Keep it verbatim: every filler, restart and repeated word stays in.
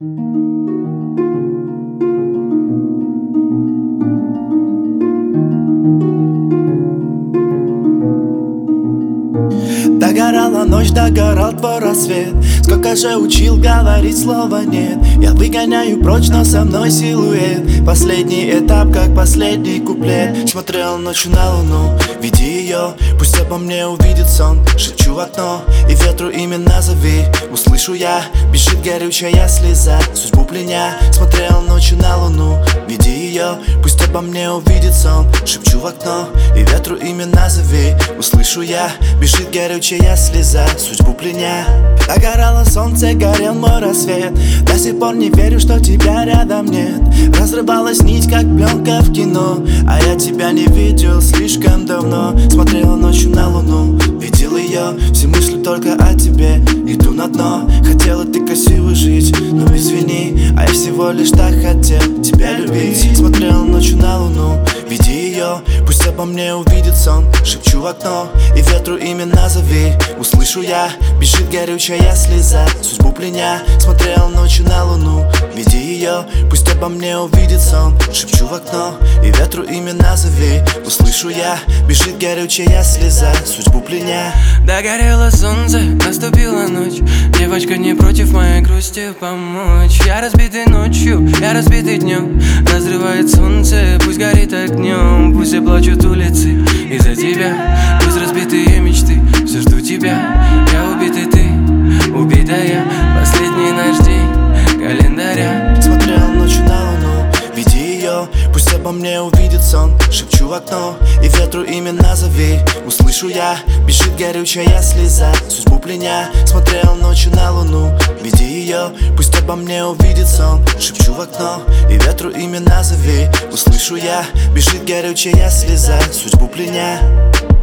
Догорала ночь, догорал твой рассвет. Сколько же учил говорить слова нет. Я выгоняю прочь, но со мной силуэт. Последний этап, как последний куплет. Смотрел ночью на луну, веди ее. Пусть обо мне увидит сон. Шепчу в окно, и ветру имя назови. Услышу я, бежит горючая слеза. Судьбу пленя, смотрел ночью на луну, веди ее. Пусть обо мне увидит сон. Шепчу в окно, и ветру имя назови. Услышу я, бежит горючая слеза, судьбу пленя. Догорало солнце, горел мой рассвет. До сих пор не верю, что тебя рядом нет. Разрывалась нить, как пленка в кино. А я тебя не видел слишком давно. Смотрела ночью на луну, видел ее. Все мысли только о тебе, иду на дно. Хотела ты красиво жить, но извини, а я всего лишь так хотел тебя любить. Смотрела ночью на луну, види ее. Пусть обо мне увидит сон. Шепчу в окно, и ветру имя назови. Услышу я, бежит горючая слеза, судьбу пленя. Смотрел ночью на луну, веди ее. Пусть обо мне увидит сон. Шепчу в окно, и ветру имя назови. Услышу я, бежит горючая слеза, судьбу пленя. Догорело солнце, наступила ночь. Девочка не против моей грусти помочь. Я разбитый ночью, я разбитый днем. Разрывает солнце, пусть горит огнем. Пусть я плачут улицы из-за тебя. Пусть разбитые мечты, все жду тебя. Я убитый, ты убитая. Последний наш день календаря. Смотрел ночью на луну, веди ее. Пусть обо мне увидит сон. Шепчу в окно, и ветру имя назови. Услышу я, бежит горючая слеза, судьбу пленя. Смотрел ночью на луну, веди ее. Пусть обо мне увидит сон. Шепчу в окно, и ветру имя назови. Услышу я, бежит горючая слеза, судьбу пленя.